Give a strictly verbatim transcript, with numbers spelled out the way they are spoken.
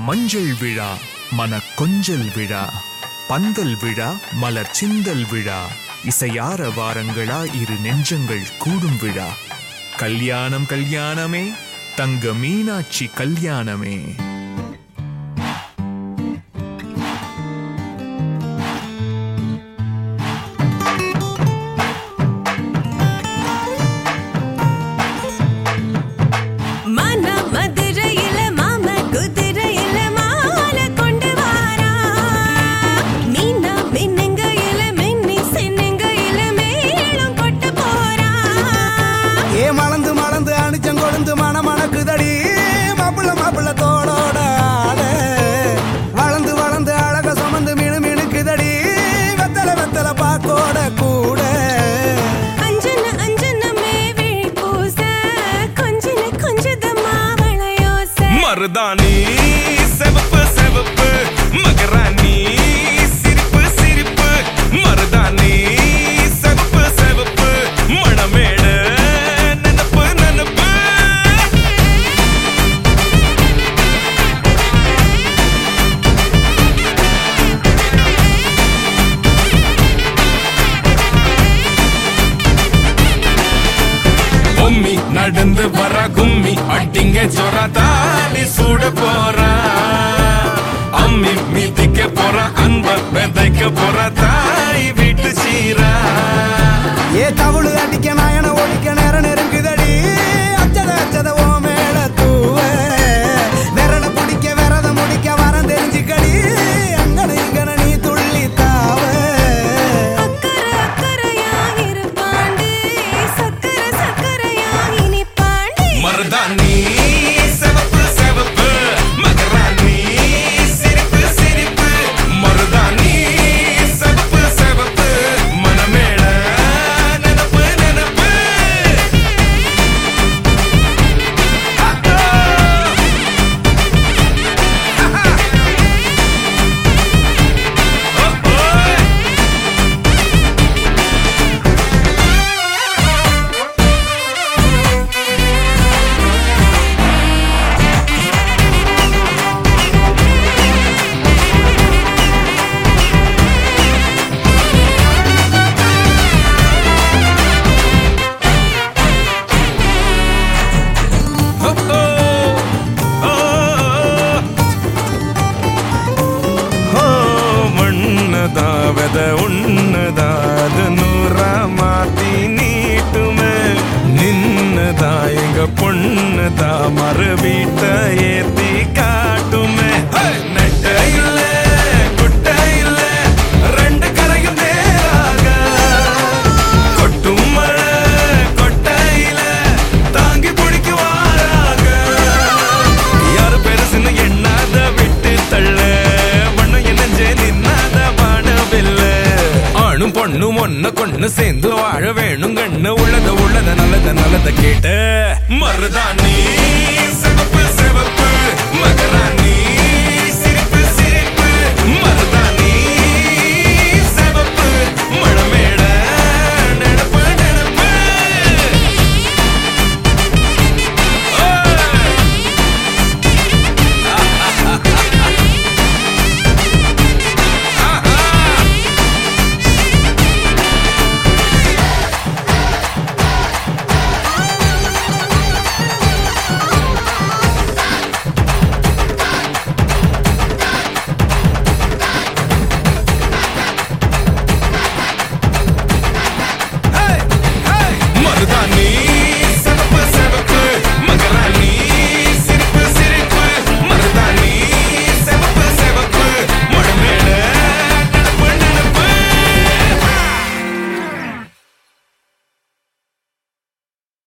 மஞ்சள் விழா மன கொஞ்சல் விழா பந்தல் விழா மலர் சிந்தல் விழா இசையார வாரங்களா இரு நெஞ்சங்கள் கூடும் விழா கல்யாணம் கல்யாணமே தங்க மீனாட்சி கல்யாணமே. மருதாணி செவப்பு செவப்பு மகராணி சிரிப்பு சிரிப்பு மருதாணி செவப்பு செவப்பு மணமேட நனப்பு நனப்பு பொம்மி நடந்து வர கும்மி அட்டிங்க சொரதா சூட போறா அம்மி மீதிக்க போற அன்ப விதைக்க போற தாய் வீட்டு சீரா ஏ தவுளு அடிக்க நாயன ஒழிக்க நேர நெருங்குதடி அச்சத அச்சத ஓ மேல தூவ விரட பிடிக்க விரத முடிக்க வரம் தெரிஞ்சுக்கடி அங்கன இங்கன நீ துள்ளி தாவ அக்கற அக்கறையாக இருப்பாண்டி சக்கர சக்கரையாக இனிப்பாண்டி மருதாணி ದಾವದ ಉಣ್ಣದಾದ ನೂರ ಮಾತಿ ನೀಟುಮೆ ನಿನ್ನದಾಯಗ பொண்ணுத மர வீட்ட ஏத்தி காட்டுமே நெட்ட இல்ல குட்ட இல்ல ரெண்டு கரையும் நேராக கொட்டும் மழை கொட்டையில தாங்கி பிடிக்குவாராக யாரு பெருசுன்னு எண்ணாத விட்டு தள்ள பொண்ணும் ஒன்ன கொண்டு சேர்ந்து வாழ வேணும் கண்ணு உள்ளத உள்ளத நல்லத நல்லத கேட்ட மருதாணி